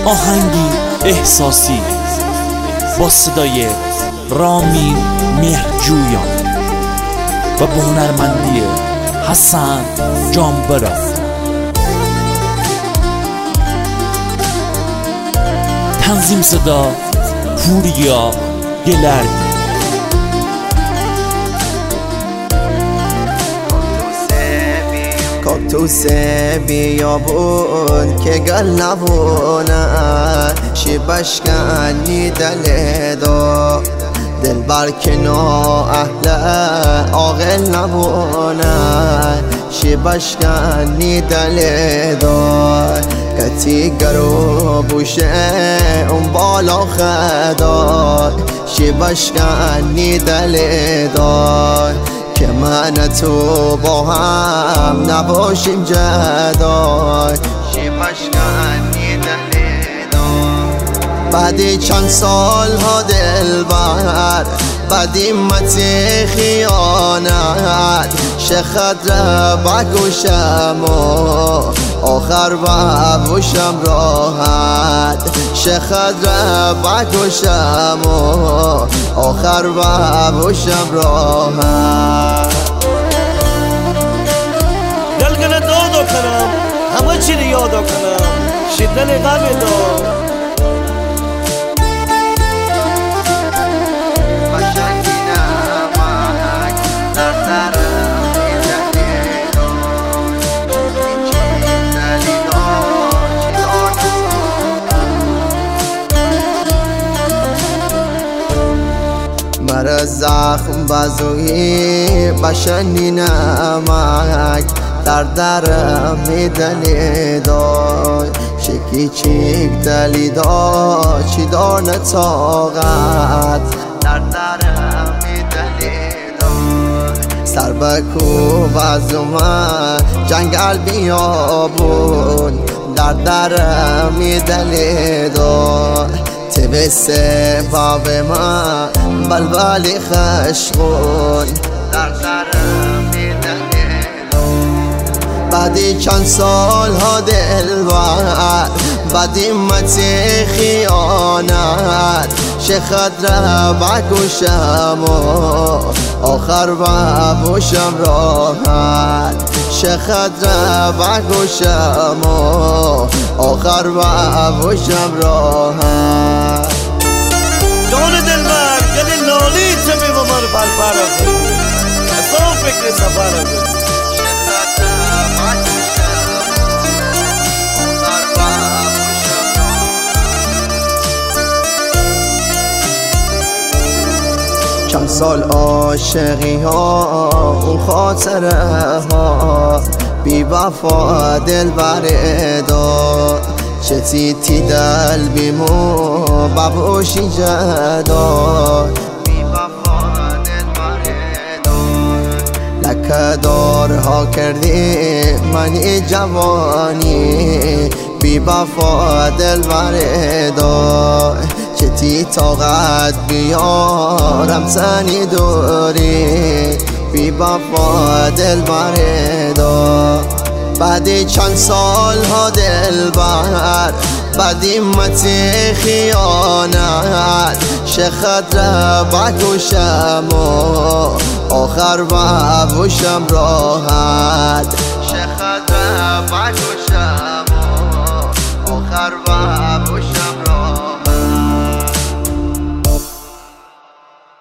آهنگی احساسی با صدای رامین مهرجویان و با هنرمندی حسن جانبرا. تنظیم صدا پوریا گلردی. کاکتوس بیابون که گل نبونه شیبش کنی دل دا دل بر کنا اهل عاقل نبونه شیبش کنی دل دا کتی گرو بوشه اون بالا خدا شیبش کنی دل دا که من تو با هم نباشیم جدا شیبش کنی دلیدان. بعدی چند سال ها دل بر بعدی متی خیانت شخد بگوشم و آخر ببوشم راحت شخد بگوشم و آخر ببوشم راحت. دلگل دادا کنم همه چی رو یادا کنم شدن غم دا مر زخم بزوی بشنی نمک در میدنی دای چیکی چیک دلی دا چی دار نتاقت در میدنی دای سر بکو بزومه جنگل بیابون در میدنی دای تبسه باب من بلبلی خشقون در میدنی بعدی چند سال ها دل بر بعدی متی خیانت شخد را بکشم و آخر ببوشم راحت شخد را بکشم و آخر ببوشم راحت. جان دلبر گل نالی چمی با من بلپر کنی اصلا فکر سفر کنی چند سال عاشقی ها اون خاطره ها بی وفا دل بردار چتی تی دل بیمو ببوشی جدا بی وفا دل بردار لکه دارها کردی منی جوانی بی وفا دل بردار چتی طاقت بیارم زنی دوری بی وفا دل بردار. بعدی چند سال ها دل بر بعدی متی خیانت شخد را بکشم و آخر ببوشم راحت شخد را بکشم و آخر ببوشم